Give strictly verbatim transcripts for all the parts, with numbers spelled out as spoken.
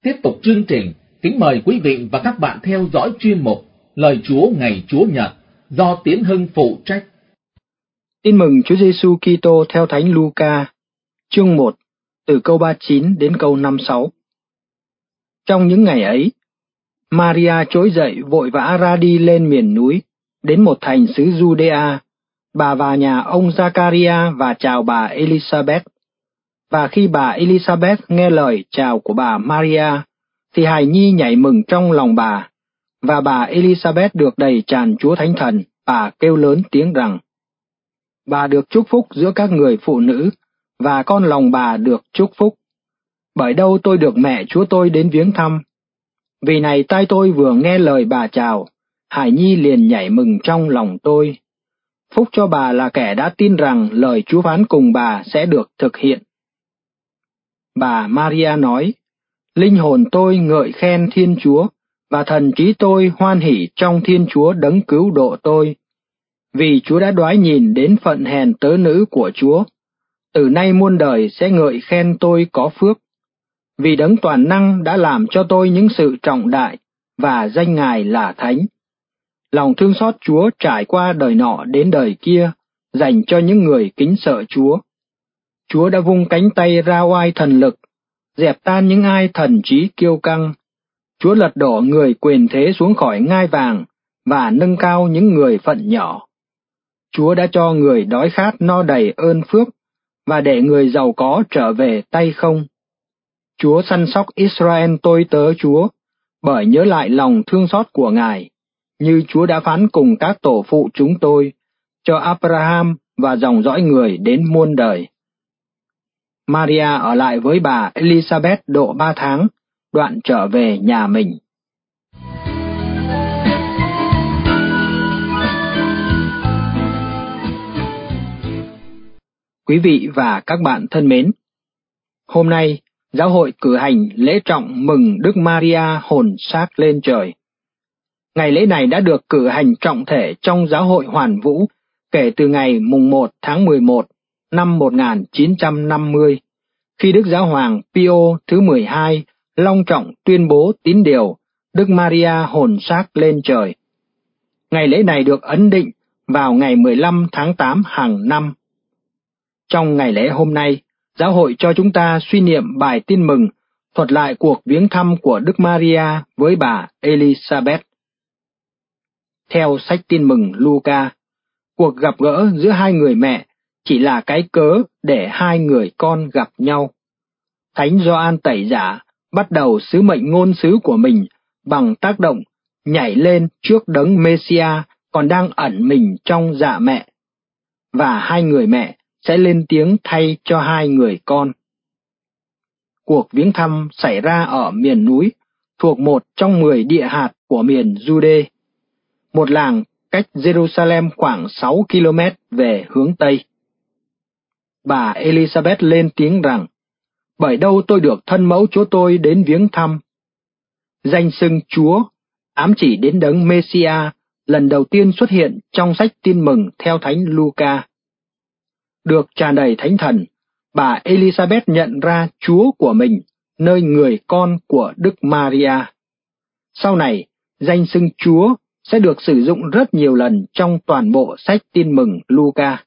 Tiếp tục chương trình, kính mời quý vị và các bạn theo dõi chuyên mục Lời Chúa ngày Chúa Nhật do Tiến Hưng phụ trách. Tin mừng Chúa Giêsu Kitô theo Thánh Luca, chương một, từ câu ba mươi chín đến câu năm mươi sáu. Trong những ngày ấy, Maria trỗi dậy vội vã ra đi lên miền núi, đến một thành xứ Giu-đê-a. Bà vào nhà ông Giacaria và chào bà Elizabeth. Và khi bà Elizabeth nghe lời chào của bà Maria, thì hài nhi nhảy mừng trong lòng bà. Và bà Elizabeth được đầy tràn Chúa Thánh Thần, bà kêu lớn tiếng rằng: Bà được chúc phúc giữa các người phụ nữ, và con lòng bà được chúc phúc. Bởi đâu tôi được mẹ Chúa tôi đến viếng thăm. Vì này tai tôi vừa nghe lời bà chào, hài nhi liền nhảy mừng trong lòng tôi. Phúc cho bà là kẻ đã tin rằng lời Chúa phán cùng bà sẽ được thực hiện. Bà Maria nói: Linh hồn tôi ngợi khen Thiên Chúa, và thần trí tôi hoan hỉ trong Thiên Chúa đấng cứu độ tôi. Vì Chúa đã đoái nhìn đến phận hèn tớ nữ của Chúa. Từ nay muôn đời sẽ ngợi khen tôi có phước. Vì đấng toàn năng đã làm cho tôi những sự trọng đại, và danh Ngài là Thánh. Lòng thương xót Chúa trải qua đời nọ đến đời kia, dành cho những người kính sợ Chúa. Chúa đã vung cánh tay ra oai thần lực, dẹp tan những ai thần trí kiêu căng. Chúa lật đổ người quyền thế xuống khỏi ngai vàng, và nâng cao những người phận nhỏ. Chúa đã cho người đói khát no đầy ơn phước, và để người giàu có trở về tay không. Chúa săn sóc Israel tôi tớ Chúa, bởi nhớ lại lòng thương xót của Ngài, như Chúa đã phán cùng các tổ phụ chúng tôi, cho Abraham và dòng dõi người đến muôn đời. Maria ở lại với bà Elizabeth độ ba tháng, đoạn trở về nhà mình. Quý vị và các bạn thân mến, hôm nay giáo hội cử hành lễ trọng mừng Đức Maria hồn xác lên trời. Ngày lễ này đã được cử hành trọng thể trong giáo hội Hoàn Vũ kể từ ngày mùng một tháng mười một năm một nghìn chín trăm năm mươi, khi Đức Giáo hoàng Pio thứ mười hai long trọng tuyên bố tín điều Đức Maria hồn xác lên trời. Ngày lễ này được ấn định vào ngày mười lăm tháng tám hàng năm. Trong ngày lễ hôm nay, giáo hội cho chúng ta suy niệm bài tin mừng, thuật lại cuộc viếng thăm của Đức Maria với bà Elizabeth. Theo sách tin mừng Luca, cuộc gặp gỡ giữa hai người mẹ chỉ là cái cớ để hai người con gặp nhau. Thánh Gioan Tẩy Giả bắt đầu sứ mệnh ngôn sứ của mình bằng tác động nhảy lên trước đấng Mêsia còn đang ẩn mình trong dạ mẹ, và hai người mẹ sẽ lên tiếng thay cho hai người con. Cuộc viếng thăm xảy ra ở miền núi, thuộc một trong mười địa hạt của miền Giu-đê, một làng cách Jerusalem khoảng sáu ki lô mét về hướng Tây. Bà Elizabeth lên tiếng rằng: Bởi đâu tôi được thân mẫu Chúa tôi đến viếng thăm. Danh xưng Chúa ám chỉ đến đấng Mêsia lần đầu tiên xuất hiện trong sách tin mừng theo Thánh Luca. Được tràn đầy Thánh Thần, bà Elizabeth nhận ra Chúa của mình nơi người con của Đức Maria. Sau này, danh xưng Chúa sẽ được sử dụng rất nhiều lần trong toàn bộ sách tin mừng Luca.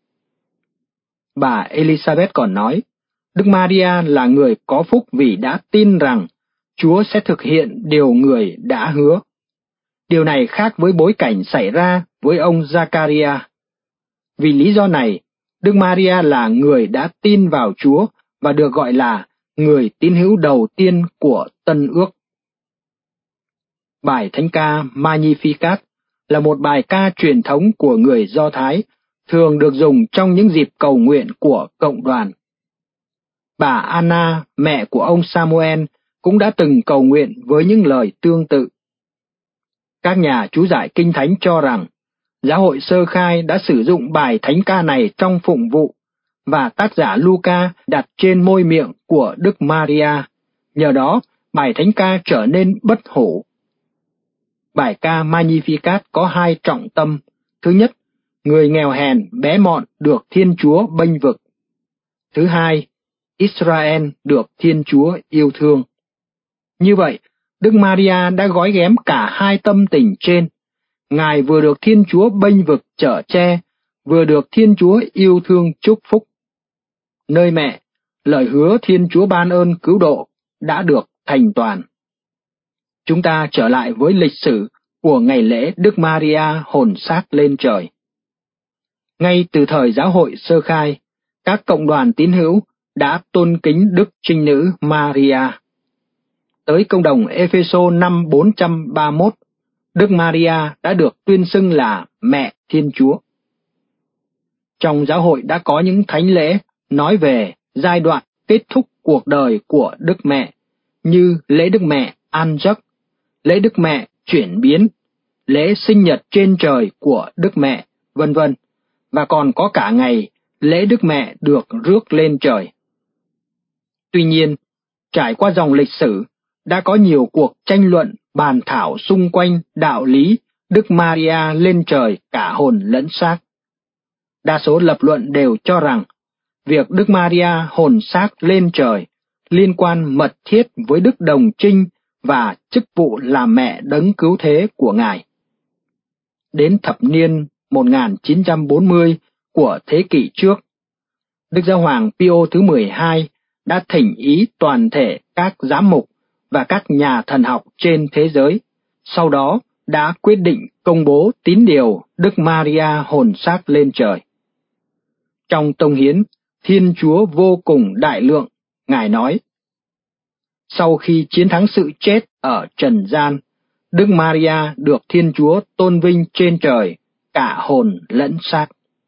Bà Elizabeth còn nói, Đức Maria là người có phúc vì đã tin rằng Chúa sẽ thực hiện điều người đã hứa. Điều này khác với bối cảnh xảy ra với ông Giacaria. Vì lý do này, Đức Maria là người đã tin vào Chúa và được gọi là người tín hữu đầu tiên của Tân Ước. Bài thánh ca Magnificat là một bài ca truyền thống của người Do Thái, thường được dùng trong những dịp cầu nguyện của cộng đoàn. Bà Anna, mẹ của ông Samuel, cũng đã từng cầu nguyện với những lời tương tự. Các nhà chú giải Kinh Thánh cho rằng, giáo hội sơ khai đã sử dụng bài thánh ca này trong phụng vụ, và tác giả Luca đặt trên môi miệng của Đức Maria. Nhờ đó, bài thánh ca trở nên bất hủ. Bài ca Magnificat có hai trọng tâm. Thứ nhất, người nghèo hèn, bé mọn được Thiên Chúa bênh vực. Thứ hai, Israel được Thiên Chúa yêu thương. Như vậy, Đức Maria đã gói ghém cả hai tâm tình trên. Ngài vừa được Thiên Chúa bênh vực chở che, vừa được Thiên Chúa yêu thương chúc phúc. Nơi mẹ, lời hứa Thiên Chúa ban ơn cứu độ đã được thành toàn. Chúng ta trở lại với lịch sử của ngày lễ Đức Maria hồn xác lên trời. Ngay từ thời giáo hội sơ khai, các cộng đoàn tín hữu đã tôn kính Đức Trinh Nữ Maria. Tới công đồng Ê-phê-sô năm bốn trăm ba mươi mốt, Đức Maria đã được tuyên xưng là Mẹ Thiên Chúa. Trong giáo hội đã có những thánh lễ nói về giai đoạn kết thúc cuộc đời của Đức Mẹ, như lễ Đức Mẹ An Giấc, lễ Đức Mẹ Chuyển Biến, lễ sinh nhật trên trời của Đức Mẹ, vân vân, và còn có cả ngày lễ Đức Mẹ được rước lên trời. Tuy nhiên, trải qua dòng lịch sử, đã có nhiều cuộc tranh luận bàn thảo xung quanh đạo lý Đức Maria lên trời cả hồn lẫn xác. Đa số lập luận đều cho rằng, việc Đức Maria hồn xác lên trời liên quan mật thiết với Đức Đồng Trinh và chức vụ làm mẹ đấng cứu thế của Ngài. Đến thập niên một nghìn chín trăm bốn mươi của thế kỷ trước, Đức Giáo hoàng Pio thứ mười hai đã thỉnh ý toàn thể các giám mục và các nhà thần học trên thế giới, sau đó đã quyết định công bố tín điều Đức Maria hồn xác lên trời. Trong tông hiến Thiên Chúa vô cùng đại lượng, Ngài nói: sau khi chiến thắng sự chết ở trần gian, Đức Maria được Thiên Chúa tôn vinh trên trời, cả hồn lẫn xác.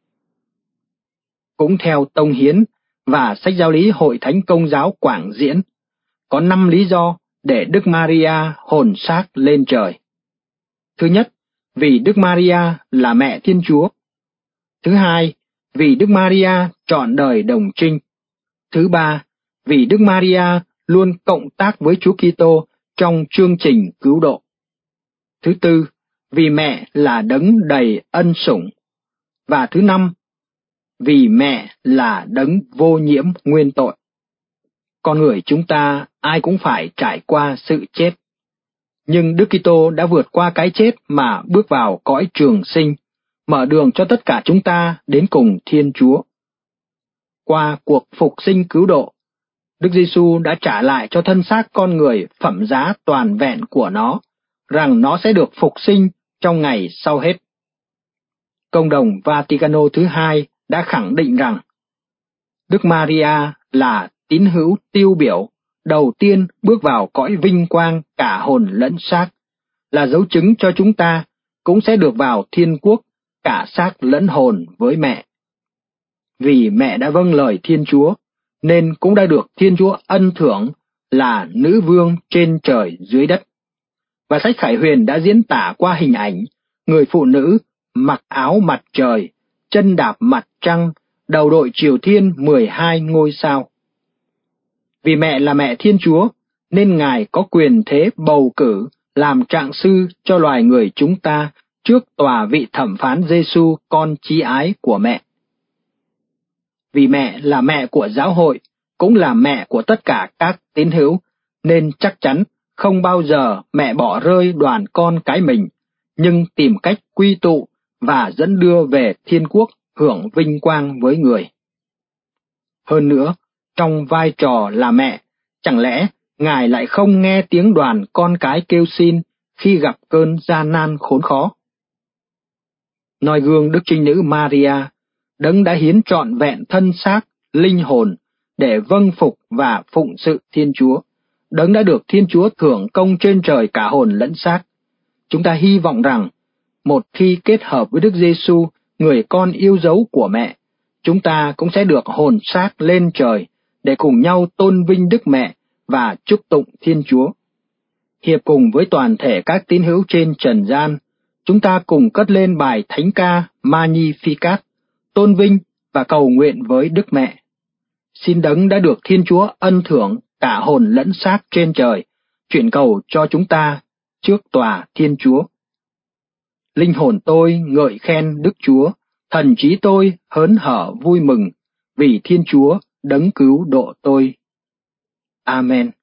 Cũng theo tông hiến và sách giáo lý Hội Thánh Công giáo Quảng Diễn, có năm lý do để Đức Maria hồn xác lên trời. Thứ nhất, vì Đức Maria là mẹ Thiên Chúa. Thứ hai, vì Đức Maria trọn đời đồng trinh. Thứ ba, vì Đức Maria luôn cộng tác với Chúa Kitô trong chương trình cứu độ. Thứ tư, vì mẹ là đấng đầy ân sủng. Và thứ năm, vì mẹ là đấng vô nhiễm nguyên tội. Con người chúng ta ai cũng phải trải qua sự chết. Nhưng Đức Kitô đã vượt qua cái chết mà bước vào cõi trường sinh, mở đường cho tất cả chúng ta đến cùng Thiên Chúa. Qua cuộc phục sinh cứu độ, Đức Giêsu đã trả lại cho thân xác con người phẩm giá toàn vẹn của nó, rằng nó sẽ được phục sinh trong ngày sau hết. Công đồng Vaticano thứ hai đã khẳng định rằng Đức Maria là tín hữu tiêu biểu đầu tiên bước vào cõi vinh quang cả hồn lẫn xác, là dấu chứng cho chúng ta cũng sẽ được vào thiên quốc cả xác lẫn hồn với mẹ. Vì mẹ đã vâng lời Thiên Chúa, nên cũng đã được Thiên Chúa ân thưởng là nữ vương trên trời dưới đất. Và sách Khải Huyền đã diễn tả qua hình ảnh người phụ nữ mặc áo mặt trời, chân đạp mặt trăng, đầu đội triều thiên mười hai ngôi sao. Vì mẹ là mẹ Thiên Chúa, nên Ngài có quyền thế bầu cử làm trạng sư cho loài người chúng ta trước tòa vị thẩm phán Giêsu con chí ái của mẹ. Vì mẹ là mẹ của giáo hội, cũng là mẹ của tất cả các tín hữu, nên chắc chắn không bao giờ mẹ bỏ rơi đoàn con cái mình, nhưng tìm cách quy tụ và dẫn đưa về thiên quốc hưởng vinh quang với người. Hơn nữa, trong vai trò là mẹ, chẳng lẽ Ngài lại không nghe tiếng đoàn con cái kêu xin khi gặp cơn gian nan khốn khó? Noi gương Đức Trinh Nữ Maria, đấng đã hiến trọn vẹn thân xác, linh hồn để vâng phục và phụng sự Thiên Chúa, đấng đã được Thiên Chúa thưởng công trên trời cả hồn lẫn xác. Chúng ta hy vọng rằng, một khi kết hợp với Đức Giêsu, người con yêu dấu của mẹ, chúng ta cũng sẽ được hồn xác lên trời để cùng nhau tôn vinh Đức Mẹ và chúc tụng Thiên Chúa. Hiệp cùng với toàn thể các tín hữu trên trần gian, chúng ta cùng cất lên bài thánh ca Magnificat, tôn vinh và cầu nguyện với Đức Mẹ. Xin đấng đã được Thiên Chúa ân thưởng cả hồn lẫn xác trên trời, chuyển cầu cho chúng ta trước tòa Thiên Chúa. Linh hồn tôi ngợi khen Đức Chúa, thần trí tôi hớn hở vui mừng, vì Thiên Chúa đấng cứu độ tôi. Amen.